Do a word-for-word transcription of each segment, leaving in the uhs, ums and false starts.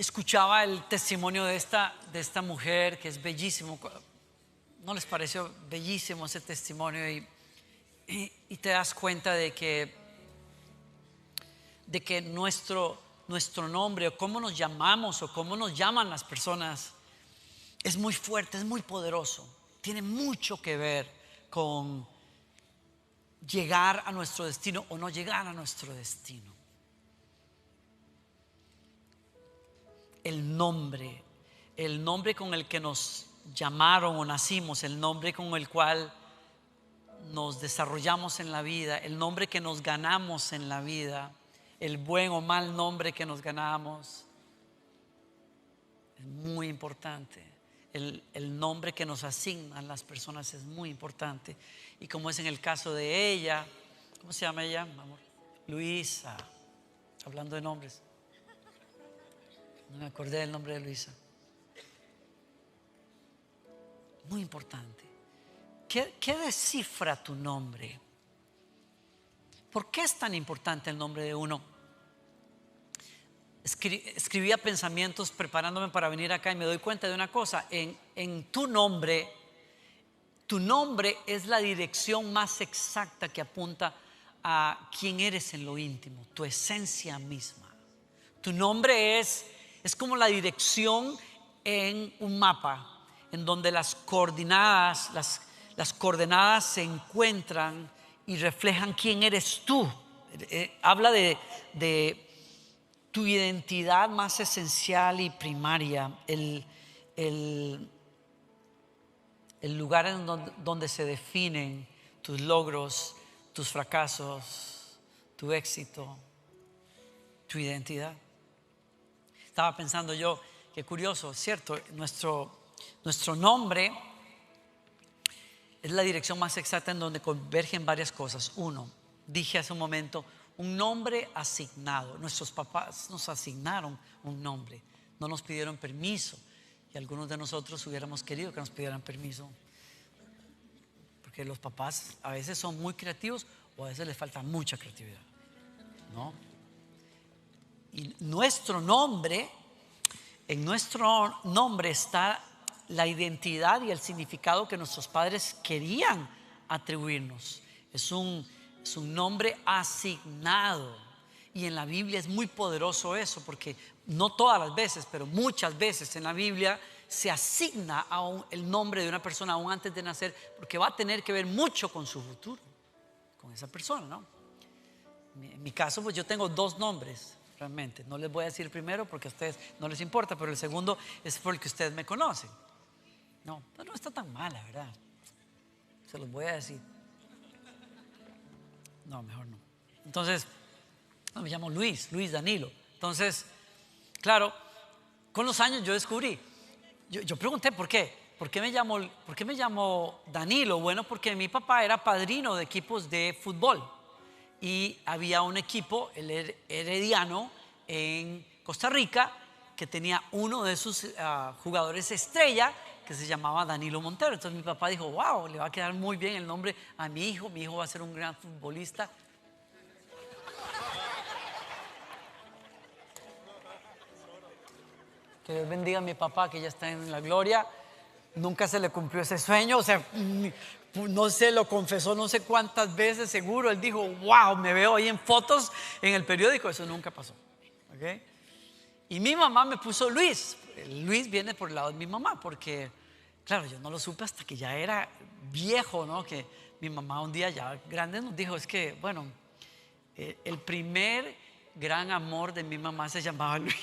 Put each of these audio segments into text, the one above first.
escuchaba el testimonio de esta, de esta mujer que es bellísimo. ¿No les pareció bellísimo ese testimonio? Y, y, y te das cuenta de que, de que nuestro, nuestro nombre, o cómo nos llamamos, o cómo nos llaman las personas, es muy fuerte, es muy poderoso. Tiene mucho que ver con llegar a nuestro destino o no llegar a nuestro destino. El nombre, el nombre con el que nos llamaron o nacimos, el nombre con el cual nos desarrollamos en la vida, el nombre que nos ganamos en la vida, el buen o mal nombre que nos ganamos, es muy importante. El, el nombre que nos asignan las personas es muy importante. Y como es en el caso de ella, ¿cómo se llama ella, amor? Luisa. Hablando de nombres, no me acordé del nombre de Luisa. Muy importante. ¿Qué, qué descifra tu nombre? ¿Por qué es tan importante el nombre de uno? Escri, escribía pensamientos preparándome para venir acá y me doy cuenta de una cosa. En, en tu nombre, tu nombre es la dirección más exacta que apunta a quién eres en lo íntimo, tu esencia misma. Tu nombre es, es como la dirección en un mapa, en donde las coordenadas, las, las coordenadas se encuentran y reflejan quién eres tú. Eh, habla de, de tu identidad más esencial y primaria, el, el, el lugar en donde, donde se definen tus logros, tus fracasos, tu éxito, tu identidad. Estaba pensando yo, qué curioso, ¿cierto? Nuestro, nuestro nombre es la dirección más exacta en donde convergen varias cosas. Uno, dije hace un momento, un nombre asignado. Nuestros papás nos asignaron un nombre, no nos pidieron permiso. Y algunos de nosotros hubiéramos querido que nos pidieran permiso, porque los papás a veces son muy creativos o a veces les falta mucha creatividad, ¿no? Y nuestro nombre, en nuestro nombre está la identidad y el significado que nuestros padres querían atribuirnos. Es un, es un nombre asignado. Y en la Biblia es muy poderoso eso, porque no todas las veces, pero muchas veces en la Biblia se asigna a un, el nombre de una persona aún antes de nacer, porque va a tener que ver mucho con su futuro, con esa persona, ¿no? En mi caso, pues yo tengo dos nombres. Realmente, no les voy a decir el primero porque a ustedes no les importa, pero el segundo es por el que ustedes me conocen. No, no, no está tan mal, la verdad. Se los voy a decir. No, mejor no. Entonces, no, me llamo Luis, Luis Danilo. Entonces, claro, con los años yo descubrí. Yo, yo pregunté por qué. ¿Por qué me llamo, por qué me llamo Danilo? Bueno, porque mi papá era padrino de equipos de fútbol. Y había un equipo, el Herediano, en Costa Rica, que tenía uno de sus uh, jugadores estrella, que se llamaba Danilo Montero. Entonces mi papá dijo, wow, le va a quedar muy bien el nombre a mi hijo, mi hijo va a ser un gran futbolista. Que Dios bendiga a mi papá, que ya está en la gloria. Nunca se le cumplió ese sueño, o sea, no se lo confesó no sé cuántas veces, seguro. Él dijo, wow, me veo ahí en fotos en el periódico. Eso nunca pasó, ¿okay? Y mi mamá me puso Luis. Luis viene por el lado de mi mamá, porque claro, yo no lo supe hasta que ya era viejo, ¿no? Que mi mamá un día ya grande nos dijo, es que, bueno, eh, el primer gran amor de mi mamá se llamaba Luis.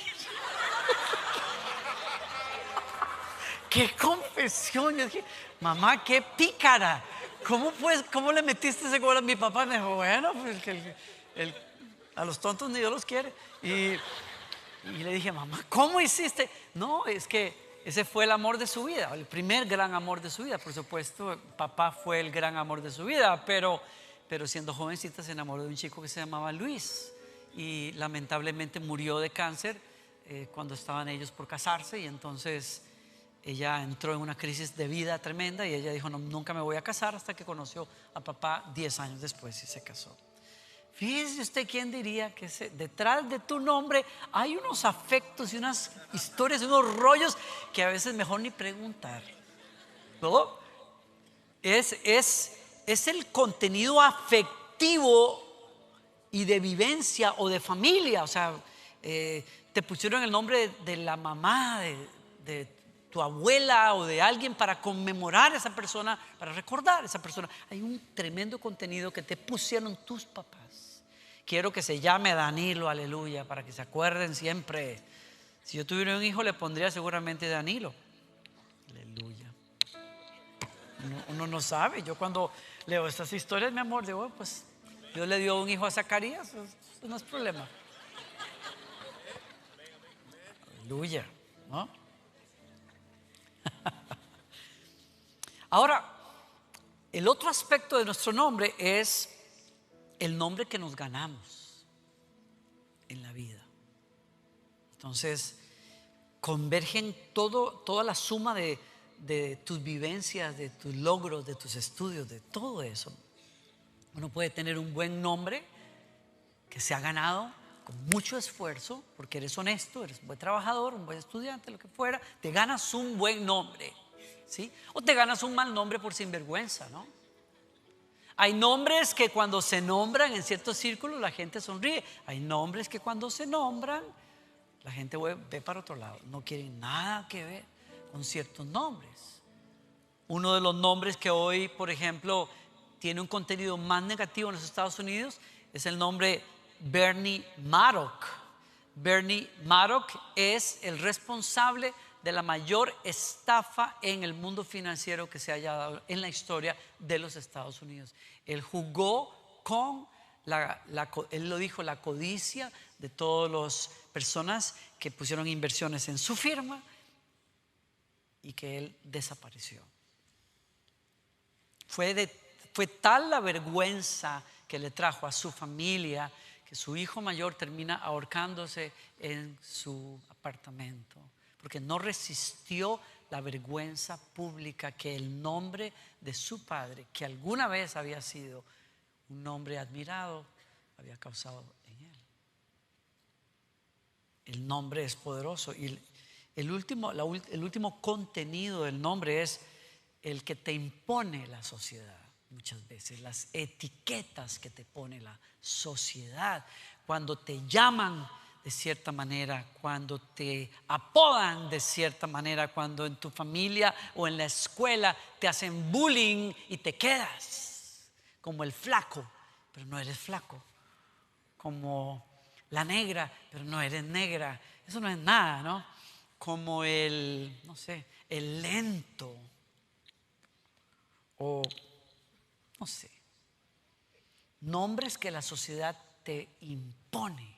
¡Qué confesión! Yo dije, mamá, qué pícara. ¿Cómo, pues, ¿Cómo le metiste ese gol a mi papá? Me dijo, bueno, pues el, el, el, a los tontos ni Dios los quiere. Y, y le dije, mamá, ¿cómo hiciste? No, es que ese fue el amor de su vida, el primer gran amor de su vida. Por supuesto, papá fue el gran amor de su vida, pero, pero siendo jovencita se enamoró de un chico que se llamaba Luis. Y lamentablemente murió de cáncer eh, cuando estaban ellos por casarse. Y entonces ella entró en una crisis de vida tremenda y ella dijo, no, nunca me voy a casar, hasta que conoció a papá diez años después y se casó. Fíjese usted quién diría que se, detrás de tu nombre hay unos afectos y unas historias y unos rollos que a veces mejor ni preguntar, ¿no? Es, es, es el contenido afectivo y de vivencia o de familia. O sea, eh, te pusieron el nombre de, de la mamá, de, de tu abuela o de alguien para conmemorar a esa persona, para recordar a esa persona. Hay un tremendo contenido que te pusieron tus papás. Quiero que se llame Danilo, aleluya, para que se acuerden siempre. Si yo tuviera un hijo le pondría seguramente Danilo, aleluya. Uno, uno no sabe. Yo cuando leo estas historias, mi amor, digo, pues Dios le dio un hijo a Zacarías, eso no es problema. Aleluya, ¿no? Ahora, el otro aspecto de nuestro nombre es el nombre que nos ganamos en la vida. Entonces, convergen todo, toda la suma de, de tus vivencias, de tus logros, de tus estudios, de todo eso. Uno puede tener un buen nombre que se ha ganado con mucho esfuerzo, porque eres honesto, eres un buen trabajador, un buen estudiante, lo que fuera. Te ganas un buen nombre, ¿sí? O te ganas un mal nombre por sinvergüenza, ¿no? Hay nombres que cuando se nombran en ciertos círculos la gente sonríe. Hay nombres que cuando se nombran la gente ve para otro lado. No quieren nada que ver con ciertos nombres. Uno de los nombres que hoy, por ejemplo, tiene un contenido más negativo en los Estados Unidos es el nombre Bernie Madoff. Bernie Madoff es el responsable de la mayor estafa en el mundo financiero que se haya dado en la historia de los Estados Unidos. Él jugó con la, la, él lo dijo, la codicia de todas las personas que pusieron inversiones en su firma y que él desapareció. Fue, de, fue tal la vergüenza que le trajo a su familia que su hijo mayor termina ahorcándose en su apartamento, porque no resistió la vergüenza pública que el nombre de su padre, que alguna vez había sido un nombre admirado, había causado en él. El nombre es poderoso y el, el, último, la, el último contenido del nombre es el que te impone la sociedad. Muchas veces las etiquetas que te pone la sociedad, cuando te llaman de cierta manera, cuando te apodan de cierta manera, cuando en tu familia o en la escuela te hacen bullying y te quedas como el flaco, pero no eres flaco, como la negra, pero no eres negra. Eso no es nada, ¿no? Como el, no sé, el lento o no sé, nombres que la sociedad te impone,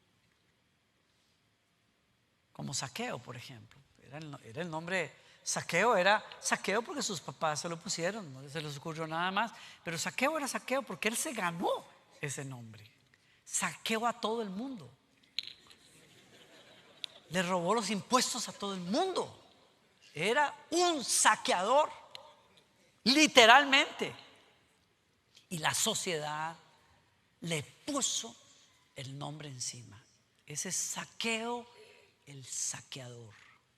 como Zaqueo, por ejemplo. Era el, era el nombre, Zaqueo era Zaqueo porque sus papás se lo pusieron, no se les ocurrió nada más, pero Zaqueo era Zaqueo porque él se ganó ese nombre. Saqueó a todo el mundo, le robó los impuestos a todo el mundo, era un saqueador, literalmente. Y la sociedad le puso el nombre encima. Ese Zaqueo, el saqueador.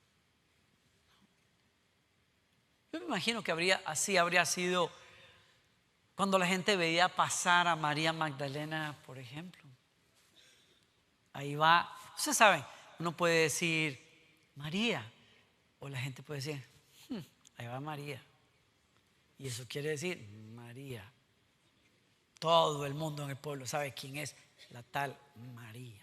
Yo me imagino que habría, así habría sido cuando la gente veía pasar a María Magdalena, por ejemplo. Ahí va, ustedes saben, uno puede decir María, o la gente puede decir, hm, ahí va María. Y eso quiere decir María. Todo el mundo en el pueblo sabe quién es la tal María.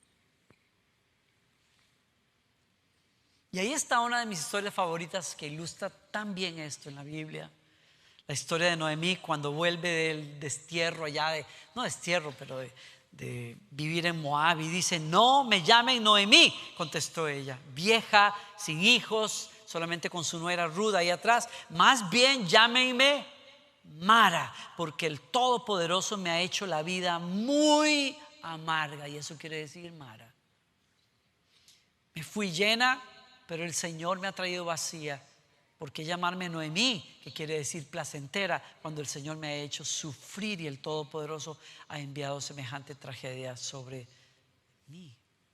Y ahí está una de mis historias favoritas que ilustra tan bien esto en la Biblia. La historia de Noemí cuando vuelve del destierro allá de, no destierro, pero de, de vivir en Moab, y dice, no me llamen Noemí, contestó ella, vieja, sin hijos, solamente con su nuera ruda ahí atrás, más bien llámenme Mara, porque el Todopoderoso me ha hecho la vida muy amarga. Y eso quiere decir Mara. Me fui llena, pero el Señor me ha traído vacía. ¿Por qué llamarme Noemí, que quiere decir placentera, cuando el Señor me ha hecho sufrir y el Todopoderoso ha enviado semejante tragedia sobre mí?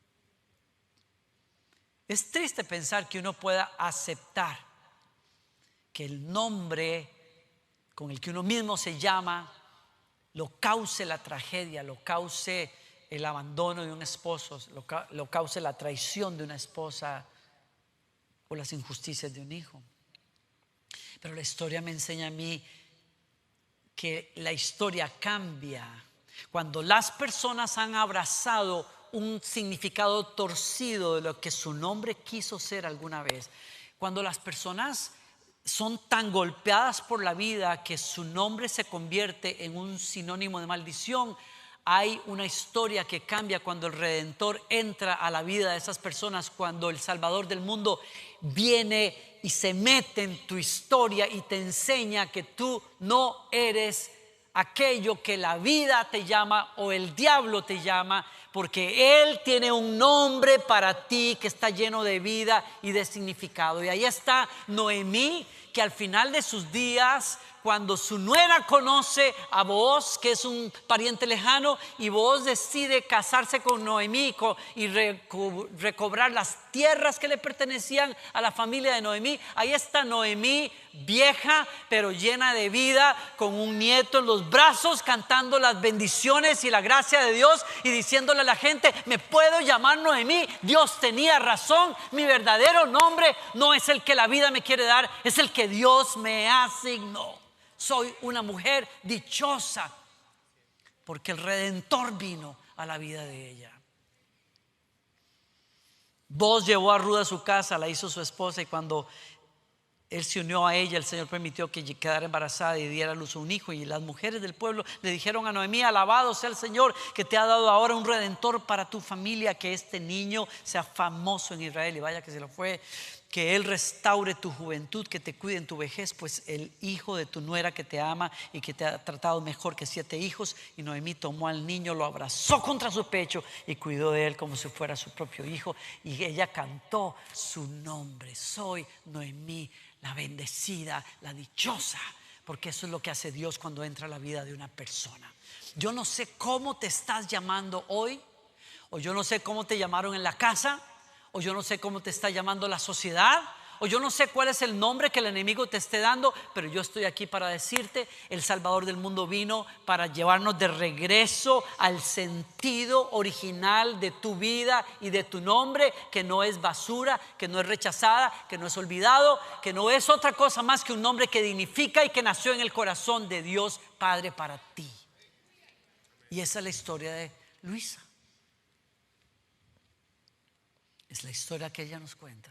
Es triste pensar que uno pueda aceptar que el nombre con el que uno mismo se llama lo cause la tragedia, lo cause el abandono de un esposo, lo, lo cause la traición de una esposa o las injusticias de un hijo. Pero la historia me enseña a mí que la historia cambia cuando las personas han abrazado un significado torcido de lo que su nombre quiso ser alguna vez. Cuando las personas son tan golpeadas por la vida que su nombre se convierte en un sinónimo de maldición, hay una historia que cambia cuando el Redentor entra a la vida de esas personas, cuando el Salvador del mundo viene y se mete en tu historia y te enseña que tú no eres aquello que la vida te llama o el diablo te llama, porque Él tiene un nombre para ti que está lleno de vida y de significado. Y ahí está Noemí, que al final de sus días, cuando su nuera conoce a Booz, que es un pariente lejano, y Booz decide casarse con Noemí y reco- recobrar las tierras que le pertenecían a la familia de Noemí, ahí está Noemí, vieja pero llena de vida, con un nieto en los brazos, cantando las bendiciones y la gracia de Dios y diciéndole a la gente: me puedo llamar Noemí, Dios tenía razón, mi verdadero nombre no es el que la vida me quiere dar, es el que Dios me asignó. Soy una mujer dichosa porque el Redentor vino a la vida de ella. Booz llevó a Ruth a su casa, la hizo su esposa, y cuando él se unió a ella, el Señor permitió que quedara embarazada y diera a luz a un hijo. Y las mujeres del pueblo le dijeron a Noemí: alabado sea el Señor, que te ha dado ahora un Redentor para tu familia, que este niño sea famoso en Israel. Y vaya que se lo fue. Que Él restaure tu juventud, que te cuide en tu vejez, pues el hijo de tu nuera que te ama y que te ha tratado mejor que siete hijos. Y Noemí tomó al niño, lo abrazó contra su pecho y cuidó de él como si fuera su propio hijo. Y ella cantó su nombre: soy Noemí, la bendecida, la dichosa, porque eso es lo que hace Dios cuando entra a la vida de una persona. Yo no sé cómo te estás llamando hoy, o yo no sé cómo te llamaron en la casa, o yo no sé cómo te está llamando la sociedad, o yo no sé cuál es el nombre que el enemigo te esté dando, pero yo estoy aquí para decirte: el Salvador del mundo vino para llevarnos de regreso al sentido original de tu vida y de tu nombre, que no es basura, que no es rechazada, que no es olvidado, que no es otra cosa más que un nombre que dignifica y que nació en el corazón de Dios Padre para ti. Y esa es la historia de Luisa. Es la historia que ella nos cuenta.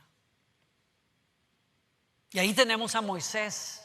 Y ahí tenemos a Moisés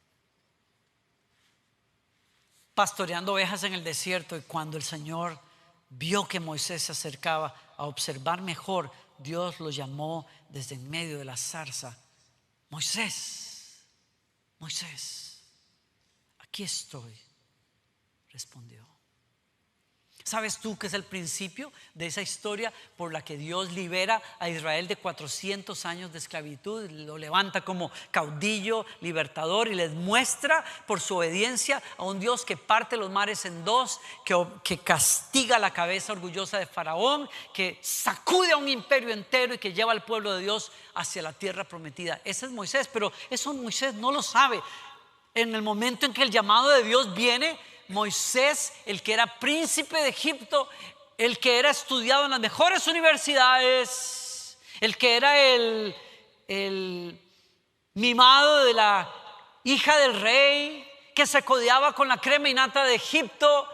pastoreando ovejas en el desierto. Y cuando el Señor vio que Moisés se acercaba a observar mejor, Dios lo llamó desde en medio de la zarza: Moisés, Moisés, aquí estoy, respondió. ¿Sabes tú qué es el principio de esa historia por la que Dios libera a Israel de cuatrocientos años de esclavitud? Lo levanta como caudillo, libertador, y les muestra por su obediencia a un Dios que parte los mares en dos, que, que castiga la cabeza orgullosa de Faraón, que sacude a un imperio entero y que lleva al pueblo de Dios hacia la tierra prometida. Ese es Moisés, pero eso Moisés no lo sabe. En el momento en que el llamado de Dios viene, Moisés, el que era príncipe de Egipto, el que era estudiado en las mejores universidades, el que era el, el mimado de la hija del rey, que se codeaba con la crema y nata de Egipto,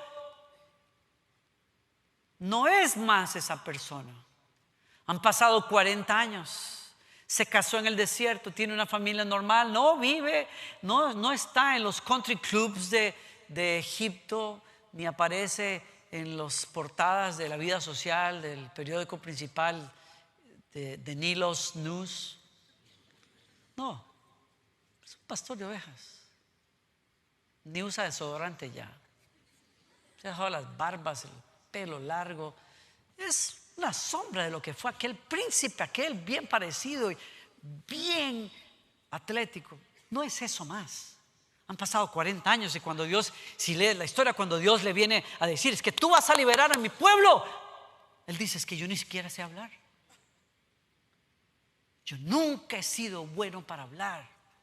no es más esa persona. Han pasado cuarenta años. Se casó en el desierto, tiene una familia normal, no vive, no, no está en los country clubs de, de Egipto, ni aparece en las portadas de la vida social del periódico principal de, de Nilos News. No, es un pastor de ovejas. Ni usa desodorante ya. Se ha dejado las barbas, el pelo largo. Es una sombra de lo que fue aquel príncipe, aquel bien parecido y bien atlético. No es eso más. Han pasado cuarenta años y cuando Dios, si lees la historia, cuando Dios le viene a decir, es que tú vas a liberar a mi pueblo, Él dice, es que yo ni siquiera sé hablar. Yo nunca he sido bueno para hablar.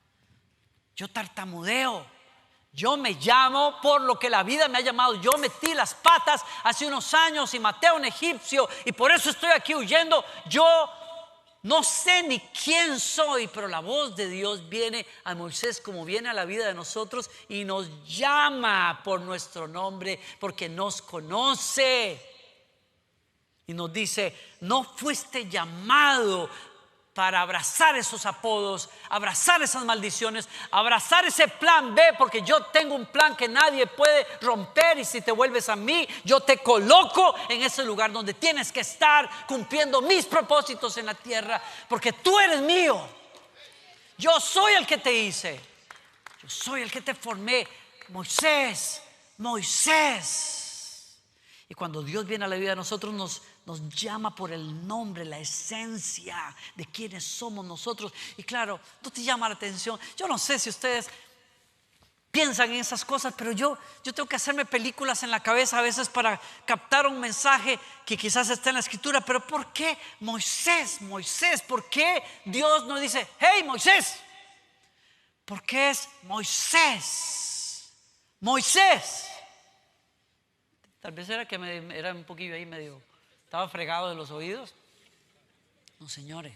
Yo tartamudeo. Yo me llamo por lo que la vida me ha llamado. Yo metí las patas hace unos años y maté a un egipcio y por eso estoy aquí huyendo. Yo no sé ni quién soy, pero la voz de Dios viene a Moisés como viene a la vida de nosotros y nos llama por nuestro nombre porque nos conoce. Y nos dice, no fuiste llamado para abrazar esos apodos, abrazar esas maldiciones, abrazar ese plan B, porque yo tengo un plan que nadie puede romper y si te vuelves a mí, yo te coloco en ese lugar donde tienes que estar cumpliendo mis propósitos en la tierra, porque tú eres mío. Yo soy el que te hice, yo soy el que te formé. Moisés, Moisés. Y cuando Dios viene a la vida de nosotros nos Nos llama por el nombre, la esencia de quienes somos nosotros. Y claro, no te llama la atención. Yo no sé si ustedes piensan en esas cosas, pero yo, yo tengo que hacerme películas en la cabeza a veces para captar un mensaje que quizás está en la escritura. Pero ¿por qué Moisés? Moisés, ¿por qué Dios no dice, hey Moisés? ¿Por qué es Moisés? Moisés. Tal vez era que me, era un poquillo ahí medio... ¿Estaba fregado de los oídos? No, señores.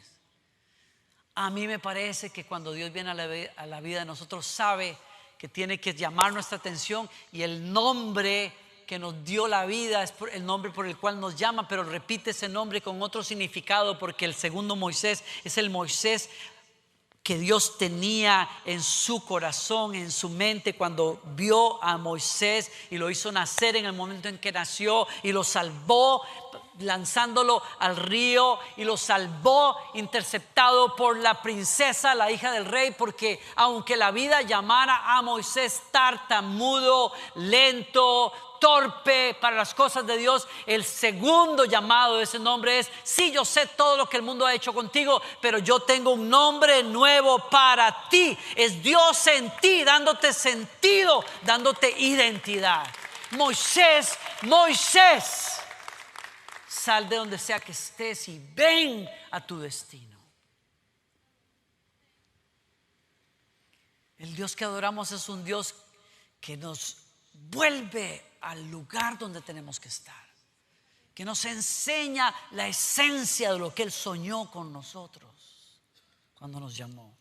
A mí me parece que cuando Dios viene a la, a la vida de nosotros, sabe que tiene que llamar nuestra atención y el nombre que nos dio la vida es el nombre por el cual nos llama, pero repite ese nombre con otro significado porque el segundo Moisés es el Moisés que Dios tenía en su corazón, en su mente cuando vio a Moisés y lo hizo nacer en el momento en que nació y lo salvó lanzándolo al río y lo salvó interceptado por la princesa, la hija del rey, porque aunque la vida llamara a Moisés tartamudo, lento, torpe para las cosas de Dios, el segundo llamado de ese nombre es: sí, yo sé todo lo que el mundo ha hecho contigo, pero yo tengo un nombre nuevo para ti. Es Dios en ti, dándote sentido, dándote identidad. Moisés, Moisés, sal de donde sea que estés y ven a tu destino. El Dios que adoramos es un Dios que nos vuelve al lugar donde tenemos que estar, que nos enseña la esencia de lo que Él soñó con nosotros cuando nos llamó.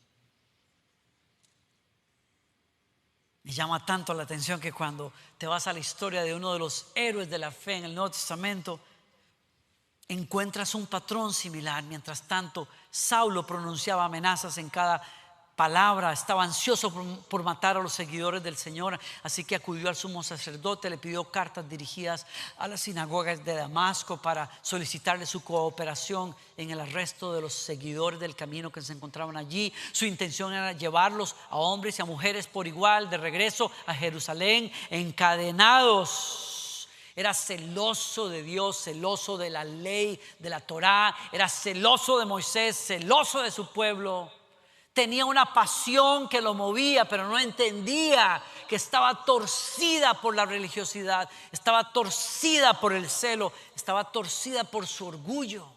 Me llama tanto la atención que cuando te vas a la historia de uno de los héroes de la fe en el Nuevo Testamento, encuentras un patrón similar. Mientras tanto, Saulo pronunciaba amenazas en cada palabra, estaba ansioso por, por matar a los seguidores del Señor, así que acudió al sumo sacerdote, le pidió cartas dirigidas a las sinagogas de Damasco para solicitarle su cooperación en el arresto de los seguidores del camino que se encontraban allí. Su intención era llevarlos a hombres y a mujeres por igual de regreso a Jerusalén encadenados. Era celoso de Dios, celoso de la ley, de la Torá, era celoso de Moisés, celoso de su pueblo. Tenía una pasión que lo movía, pero no entendía que estaba torcida por la religiosidad, estaba torcida por el celo, estaba torcida por su orgullo.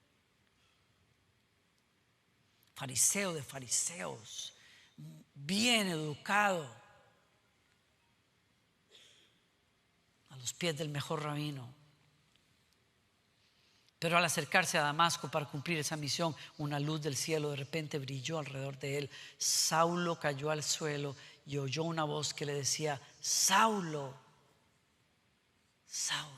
Fariseo de fariseos, bien educado, a los pies del mejor rabino. Pero al acercarse a Damasco para cumplir esa misión, una luz del cielo de repente brilló alrededor de él. Saulo cayó al suelo y oyó una voz que le decía: Saulo, Saulo,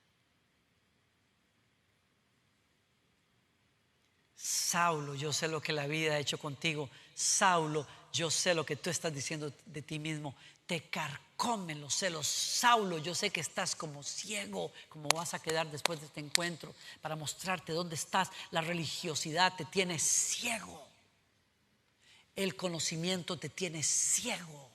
Saulo, yo sé lo que la vida ha hecho contigo. Saulo, yo sé lo que tú estás diciendo de ti mismo. Te carcomen los celos. Saulo, yo sé que estás como ciego, como vas a quedar después de este encuentro, para mostrarte dónde estás. La religiosidad te tiene ciego. El conocimiento te tiene ciego.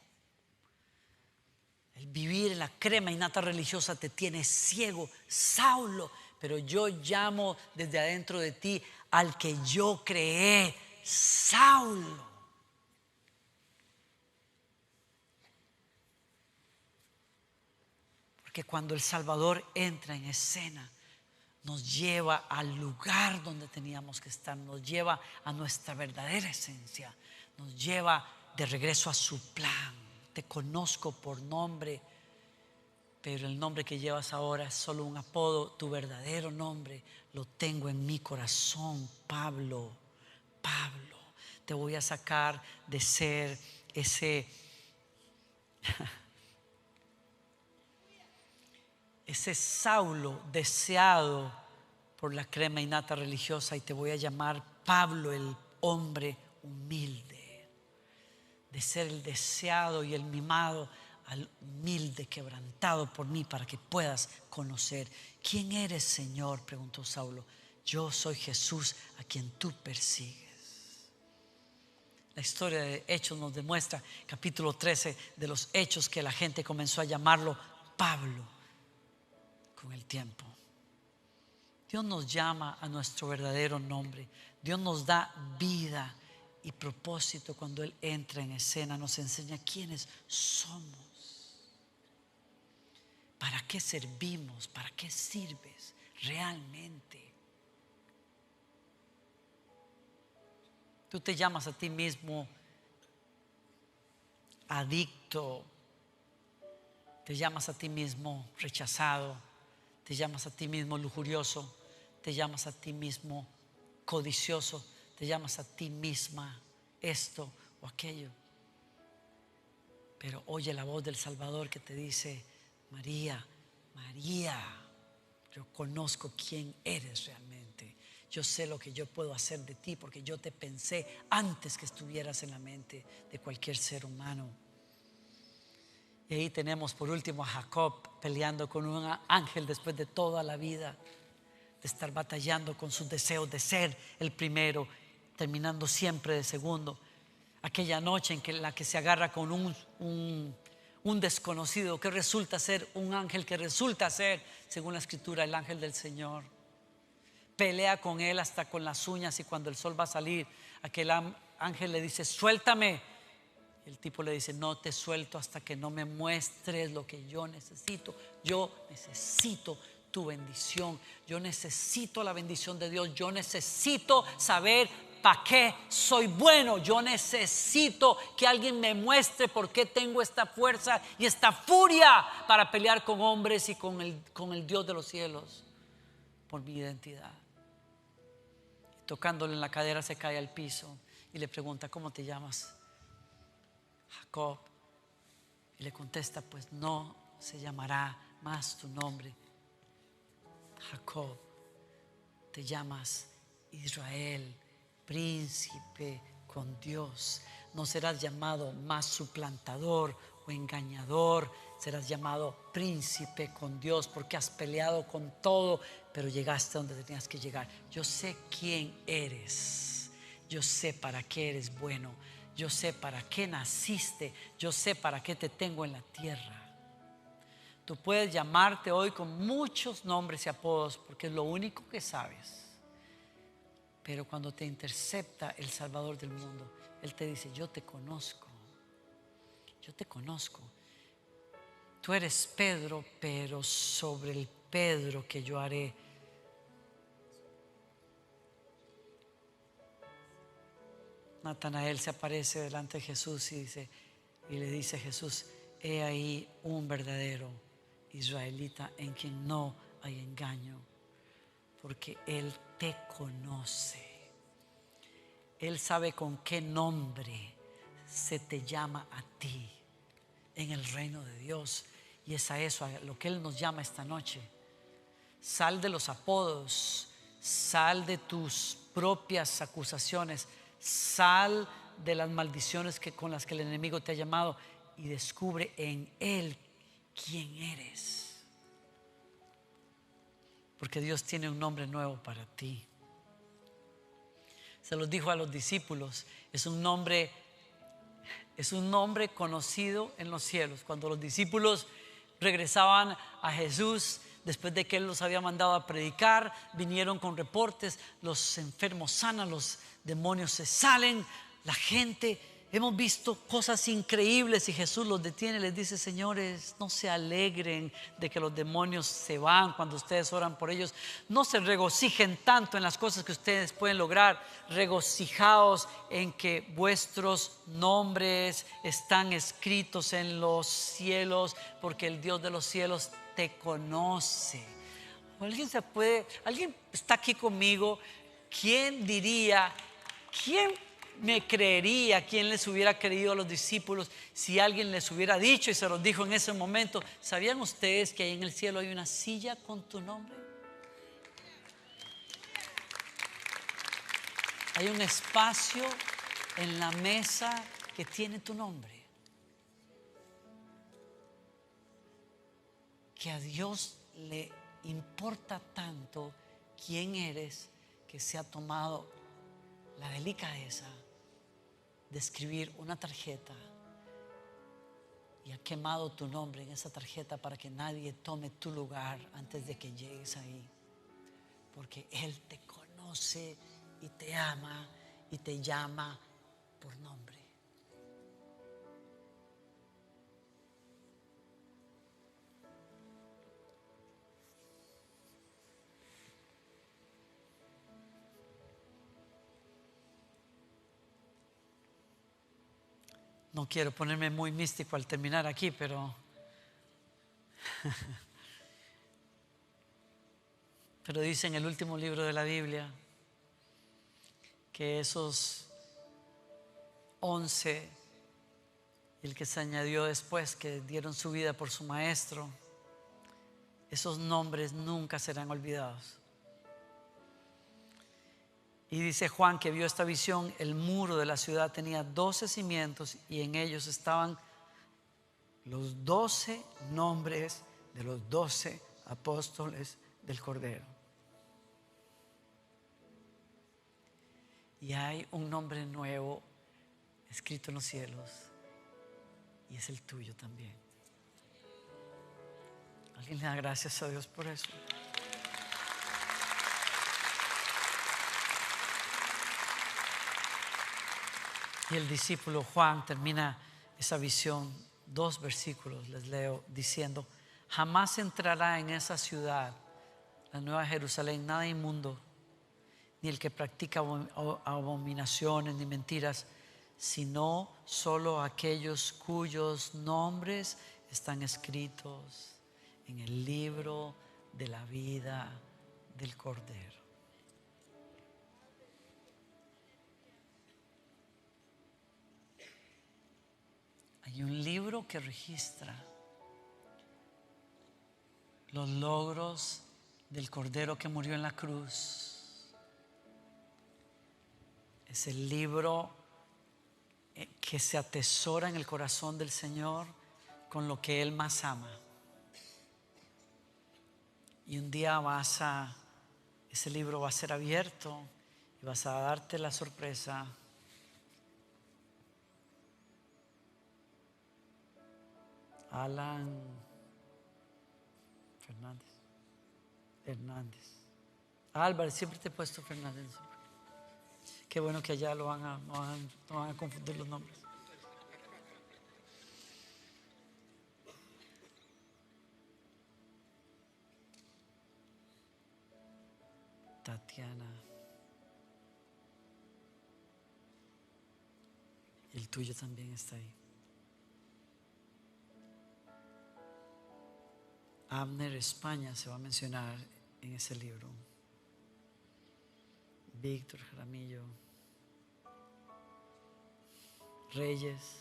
El vivir en la crema innata religiosa te tiene ciego. Saulo, pero yo llamo desde adentro de ti al que yo creé, Saulo. Porque cuando el Salvador entra en escena, nos lleva al lugar donde teníamos que estar, nos lleva a nuestra verdadera esencia, nos lleva de regreso a su plan. Te conozco por nombre, pero el nombre que llevas ahora es solo un apodo. Tu verdadero nombre lo tengo en mi corazón, Pablo. Pablo, te voy a sacar de ser ese ese Saulo deseado por la crema innata religiosa, y te voy a llamar Pablo, el hombre humilde. De ser el deseado y el mimado al humilde, quebrantado por mí, para que puedas conocer. ¿Quién eres, Señor?, preguntó Saulo. Yo soy Jesús, a quien tú persigues. La historia de Hechos nos demuestra, capítulo trece de los Hechos, que la gente comenzó a llamarlo Pablo con el tiempo. Dios nos llama a nuestro verdadero nombre. Dios nos da vida y propósito cuando Él entra en escena. Nos enseña quiénes somos, para qué servimos, para qué sirves realmente. Tú te llamas a ti mismo adicto, te llamas a ti mismo rechazado, te llamas a ti mismo lujurioso, te llamas a ti mismo codicioso, te llamas a ti misma esto o aquello. Pero oye la voz del Salvador que te dice: María, María, yo conozco quién eres realmente. Yo sé lo que yo puedo hacer de ti, porque yo te pensé antes que estuvieras en la mente de cualquier ser humano. Y ahí tenemos por último a Jacob peleando con un ángel después de toda la vida de estar batallando con sus deseos de ser el primero, terminando siempre de segundo. Aquella noche en que la que se agarra con un, un, un desconocido que resulta ser un ángel, que resulta ser, según la escritura, el ángel del Señor. Pelea con él hasta con las uñas, y cuando el sol va a salir, aquel ángel le dice: suéltame. El tipo le dice: no te suelto hasta que no me muestres lo que yo necesito. Yo necesito tu bendición. Yo necesito la bendición de Dios. Yo necesito saber para qué soy bueno. Yo necesito que alguien me muestre por qué tengo esta fuerza y esta furia para pelear con hombres y con el, con el Dios de los cielos por mi identidad. Y tocándole en la cadera se cae al piso y le pregunta: ¿cómo te llamas? Jacob. Y le contesta: pues no se llamará más tu nombre Jacob, te llamas Israel, príncipe con Dios. No serás llamado más suplantador o engañador, serás llamado príncipe con Dios, porque has peleado con todo, pero llegaste donde tenías que llegar. Yo sé quién eres, yo sé para qué eres bueno, yo sé para qué naciste, yo sé para qué te tengo en la tierra. Tú puedes llamarte hoy con muchos nombres y apodos, porque es lo único que sabes. Pero cuando te intercepta el Salvador del mundo, Él te dice: yo te conozco, yo te conozco. Tú eres Pedro, pero sobre el Pedro que yo haré, Natanael se aparece delante de Jesús y dice, y le dice a Jesús: he ahí un verdadero israelita en quien no hay engaño, porque Él te conoce. Él sabe con qué nombre se te llama a ti en el reino de Dios, y es a eso a lo que Él nos llama esta noche. Sal de los apodos, sal de tus propias acusaciones, sal de las maldiciones que, con las que el enemigo te ha llamado, y descubre en Él quién eres, porque Dios tiene un nombre nuevo para ti. Se los dijo a los discípulos: es un nombre, es un nombre conocido en los cielos. Cuando los discípulos regresaban a Jesús después de que Él los había mandado a predicar, vinieron con reportes: los enfermos sanan, los demonios se salen, la gente Hemos visto cosas increíbles y Jesús los detiene y les dice: señores, no se alegren de que los demonios se van cuando ustedes oran por ellos. No se regocijen tanto en las cosas que ustedes pueden lograr. Regocijaos en que vuestros nombres están escritos en los cielos, porque el Dios de los cielos te conoce. ¿Alguien se puede, alguien está aquí conmigo? ¿Quién diría, quién me creería, quién les hubiera creído a los discípulos si alguien les hubiera dicho y se los dijo en ese momento: ¿sabían ustedes que ahí en el cielo hay una silla con tu nombre? Hay un espacio en la mesa que tiene tu nombre. Que a Dios le importa tanto quién eres, que se ha tomado la delicadeza de escribir una tarjeta y ha quemado tu nombre en esa tarjeta para que nadie tome tu lugar antes de que llegues ahí, porque Él te conoce y te ama y te llama por nombre. No quiero ponerme muy místico al terminar aquí, pero pero dice en el último libro de la Biblia que esos once, el que se añadió después, que dieron su vida por su maestro, esos nombres nunca serán olvidados. Y dice Juan que vio esta visión: el muro de la ciudad tenía doce cimientos y en ellos estaban los doce nombres de los doce apóstoles del Cordero. Y hay un nombre nuevo escrito en los cielos y es el tuyo también. ¿Alguien le da gracias a Dios por eso? Y el discípulo Juan termina esa visión, dos versículos les leo, diciendo: jamás entrará en esa ciudad, la nueva Jerusalén, nada inmundo, ni el que practica abominaciones ni mentiras, sino solo aquellos cuyos nombres están escritos en el libro de la vida del Cordero. Hay un libro que registra los logros del Cordero que murió en la cruz. Es el libro que se atesora en el corazón del Señor con lo que Él más ama. Y un día vas a, ese libro va a ser abierto y vas a darte la sorpresa. Alan Fernández, Hernández, Álvarez, siempre te he puesto Fernández. Qué bueno que allá lo van a, no, van a, no van a confundir los nombres. Tatiana, el tuyo también está ahí. Abner, España, se va a mencionar en ese libro. Víctor Jaramillo, Reyes,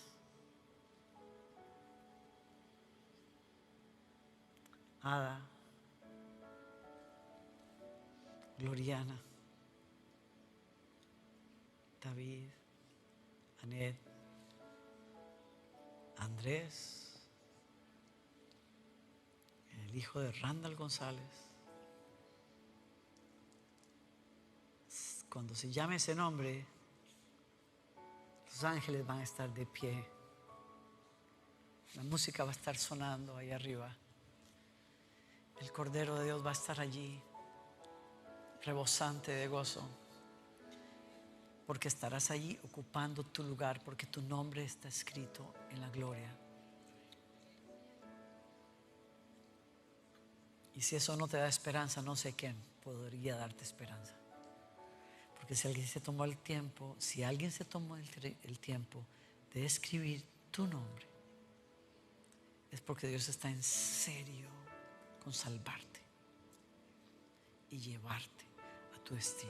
Ada, Gloriana, David, Anet, Andrés, el hijo de Randall González. Cuando se llame ese nombre, los ángeles van a estar de pie. La música va a estar sonando ahí arriba. El Cordero de Dios va a estar allí, rebosante de gozo. porque estarás allí ocupando tu lugar, porque tu nombre está escrito en la gloria. Y si eso no te da esperanza, no sé quién podría darte esperanza. Porque si alguien se tomó el tiempo, si alguien se tomó el, el tiempo de escribir tu nombre, es porque Dios está en serio con salvarte y llevarte a tu destino.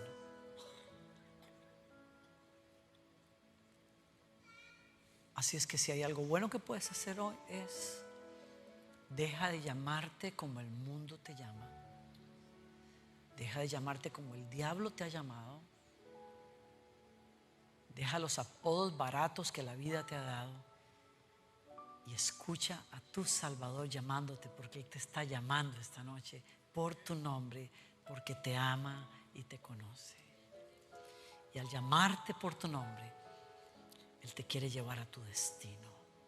Así es que si hay algo bueno que puedes hacer hoy es: deja de llamarte como el mundo te llama. Deja de llamarte como el diablo te ha llamado. Deja los apodos baratos que la vida te ha dado y escucha a tu Salvador llamándote, porque Él te está llamando esta noche por tu nombre, porque te ama y te conoce. Y al llamarte por tu nombre, Él te quiere llevar a tu destino.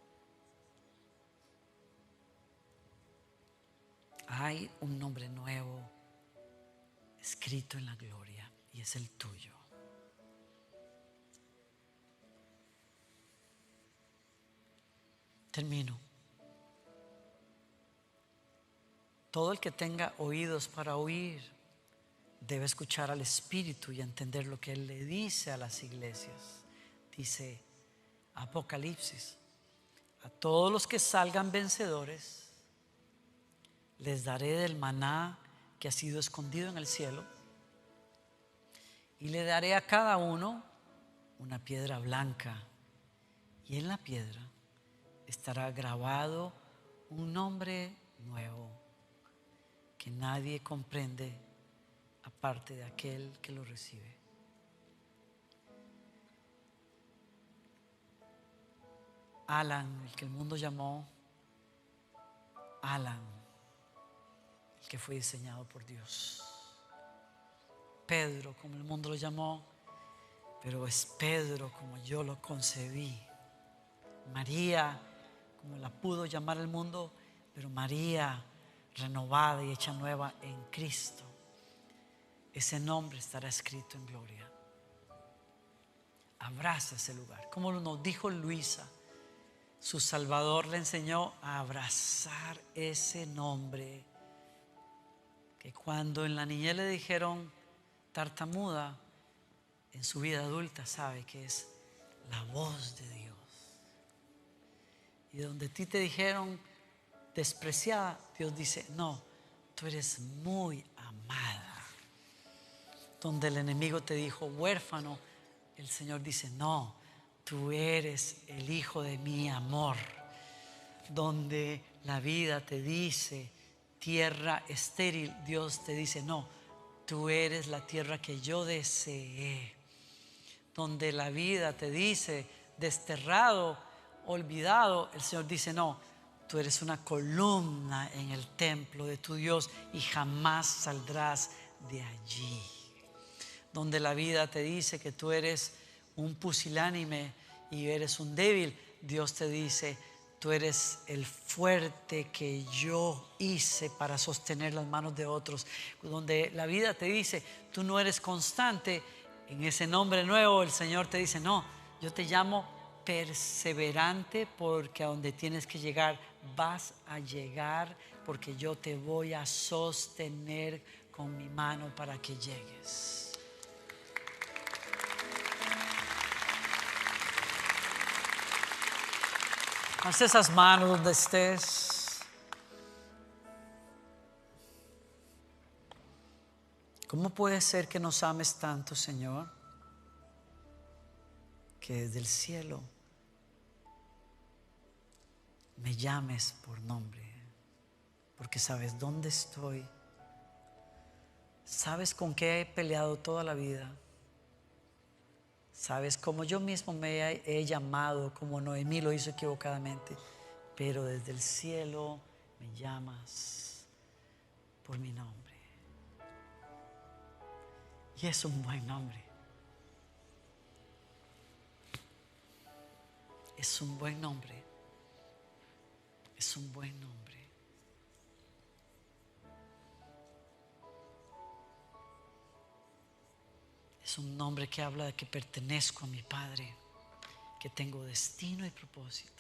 Hay un nombre nuevo escrito en la gloria y es el tuyo. Termino. Todo el que tenga oídos para oír debe escuchar al Espíritu y entender lo que Él le dice a las iglesias. Dice Apocalipsis: a todos los que salgan vencedores les daré del maná que ha sido escondido en el cielo, y le daré a cada uno una piedra blanca, y en la piedra estará grabado un nombre nuevo que nadie comprende aparte de aquel que lo recibe. Alan, el que el mundo llamó Alan, el que fue diseñado por Dios. Pedro, como el mundo lo llamó, pero es Pedro como yo lo concebí. María, como la pudo llamar el mundo, pero María renovada y hecha nueva en Cristo. Ese nombre estará escrito en gloria. Abraza ese lugar. Como nos dijo Luisa, su Salvador le enseñó a abrazar ese nombre, que cuando en la niñez le dijeron tartamuda, en su vida adulta sabe que es la voz de Dios. Y donde a ti te dijeron despreciada, Dios dice: no, tú eres muy amada. Donde el enemigo te dijo huérfano, el Señor dice: no, tú eres el hijo de mi amor. Donde la vida te dice tierra estéril, Dios te dice: no, tú eres la tierra que yo deseé. Donde la vida te dice desterrado, olvidado, el Señor dice: no, tú eres una columna en el templo de tu Dios y jamás saldrás de allí. Donde la vida te dice que tú eres un pusilánime y eres un débil, Dios te dice: tú eres el fuerte que yo hice para sostener las manos de otros. Donde la vida te dice tú no eres constante, en ese nombre nuevo el Señor te dice: no, yo te llamo perseverante, porque a donde tienes que llegar vas a llegar, porque yo te voy a sostener con mi mano para que llegues. Haz esas manos donde estés. ¿Cómo puede ser que nos ames tanto, Señor, que desde el cielo me llames por nombre? Porque sabes dónde estoy, sabes con qué he peleado toda la vida, sabes cómo yo mismo me he, he llamado, como Noemí lo hizo equivocadamente, pero desde el cielo me llamas por mi nombre. Y es un buen nombre. Es un buen nombre. Es un buen nombre. Es Es un nombre que habla de que pertenezco a mi Padre, que tengo destino y propósito.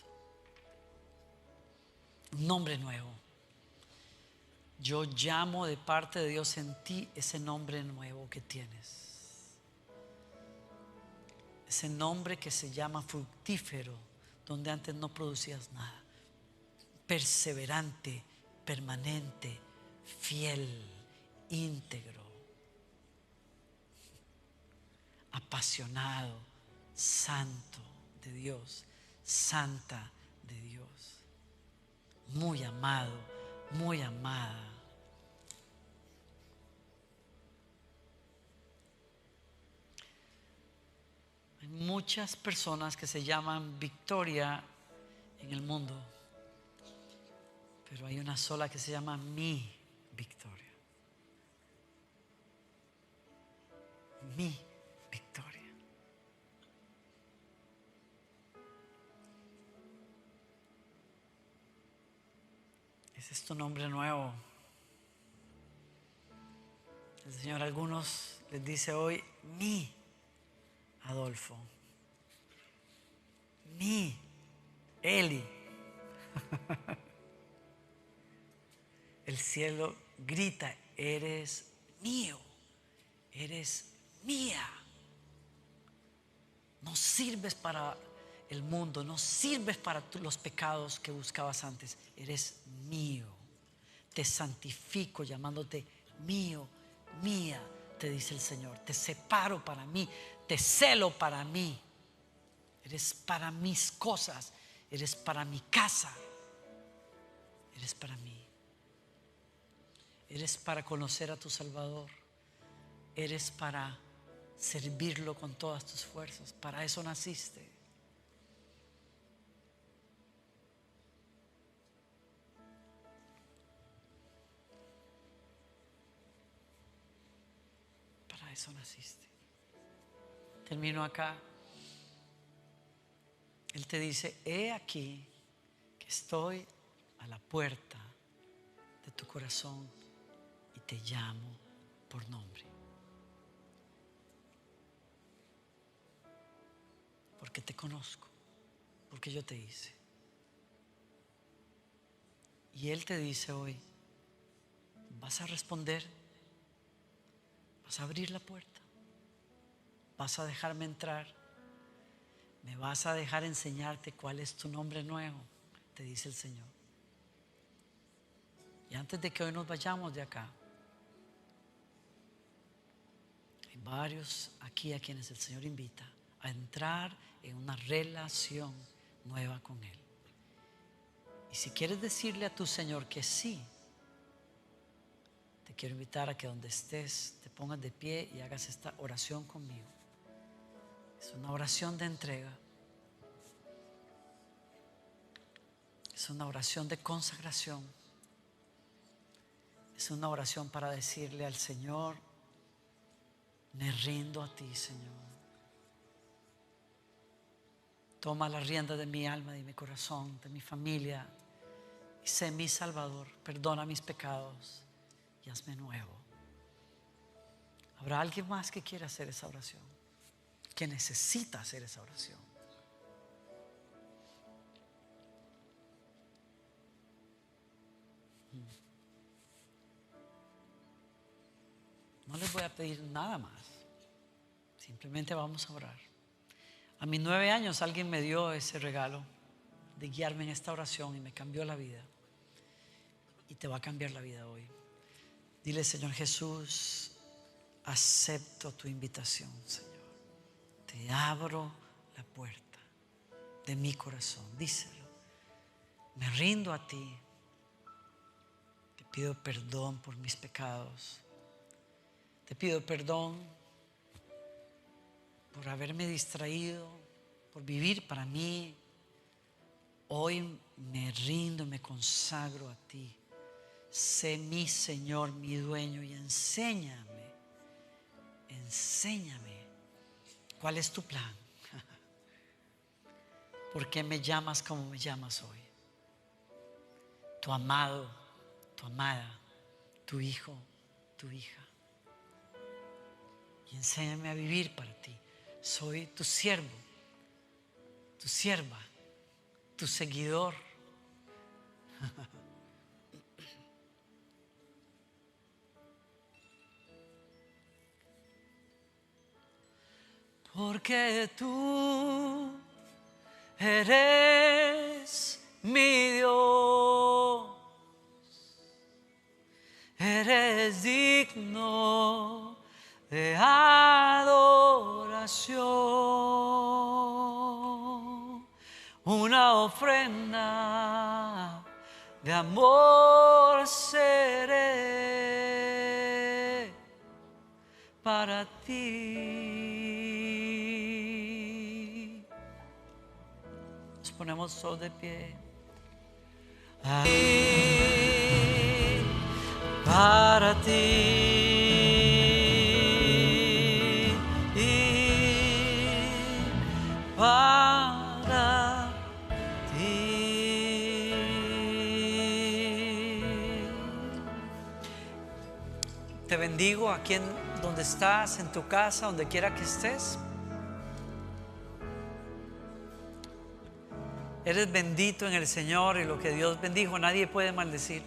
Un nombre nuevo. Yo llamo de parte de Dios en ti ese nombre nuevo que tienes. Ese nombre que se llama fructífero, donde antes no producías nada. Perseverante, permanente, fiel, íntegro, apasionado, santo de Dios, santa de Dios, muy amado, muy amada. Hay muchas personas que se llaman Victoria en el mundo, pero hay una sola que se llama mi Victoria. Mi Victoria. Ese es tu nombre nuevo. El Señor a algunos les dice hoy, mi Adolfo, mi Eli. El cielo grita, eres mío, eres mía. No sirves para el mundo, no sirves para los pecados que buscabas antes. Eres mío. Te santifico llamándote mío, mía, te dice el Señor. Te separo para mí, te celo para mí. Eres para mis cosas, eres para mi casa, eres para mí. Eres para conocer a tu Salvador. Eres para servirlo con todas tus fuerzas. Para eso naciste. Para eso naciste. Termino acá. Él te dice, he aquí que estoy a la puerta de tu corazón y te llamo por nombre. Porque te conozco, porque yo te hice. Y Él te dice hoy, vas a responder, vas a abrir la puerta, vas a dejarme entrar, me vas a dejar enseñarte cuál es tu nombre nuevo, te dice el Señor. Y antes de que hoy nos vayamos de acá, hay varios aquí a quienes el Señor invita a entrar en una relación nueva con Él. Y si quieres decirle a tu Señor que sí, te quiero invitar a que donde estés te pongas de pie y hagas esta oración conmigo. Es una oración de entrega. Es una oración de consagración. Es una oración para decirle al Señor, me rindo a ti, Señor. Toma la rienda de mi alma, de mi corazón, de mi familia y sé mi Salvador. Perdona mis pecados y hazme nuevo. ¿Habrá alguien más que quiera hacer esa oración? Que necesita hacer esa oración. No les voy a pedir nada más. Simplemente vamos a orar. A mis nueve años alguien me dio ese regalo de guiarme en esta oración y me cambió la vida. Y te va a cambiar la vida hoy. Dile, Señor Jesús, acepto tu invitación, Señor. Te abro la puerta de mi corazón. Díselo. Me rindo a ti. Te pido perdón por mis pecados. Te pido perdón por haberme distraído, por vivir para mí. Hoy me rindo, me consagro a ti. Sé mi Señor, mi dueño, y enséñame, enséñame cuál es tu plan. ¿Por qué me llamas como me llamas hoy? Tu amado, tu amada, tu hijo, tu hija. y enséñame a vivir para ti. Soy tu siervo, tu sierva, tu seguidor. Porque tú eres mi Dios, eres digno de adoración, una ofrenda de amor seré para ti. Nos ponemos todos de pie. Ahí, para ti, y para ti. Te bendigo aquí en donde estás, en tu casa, donde quiera que estés. Eres bendito en el Señor, y lo que Dios bendijo nadie puede maldecir.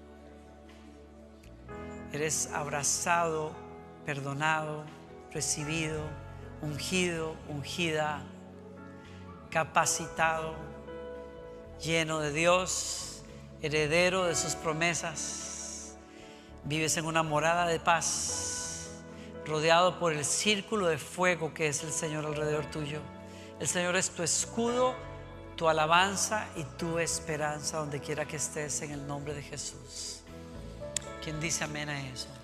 Eres abrazado, perdonado, recibido, ungido, ungida, capacitado, lleno de Dios, heredero de sus promesas. Vives en una morada de paz, rodeado por el círculo de fuego que es el Señor alrededor tuyo. El Señor es tu escudo, tu alabanza y tu esperanza donde quiera que estés, en el nombre de Jesús. ¿Quién dice amén a eso?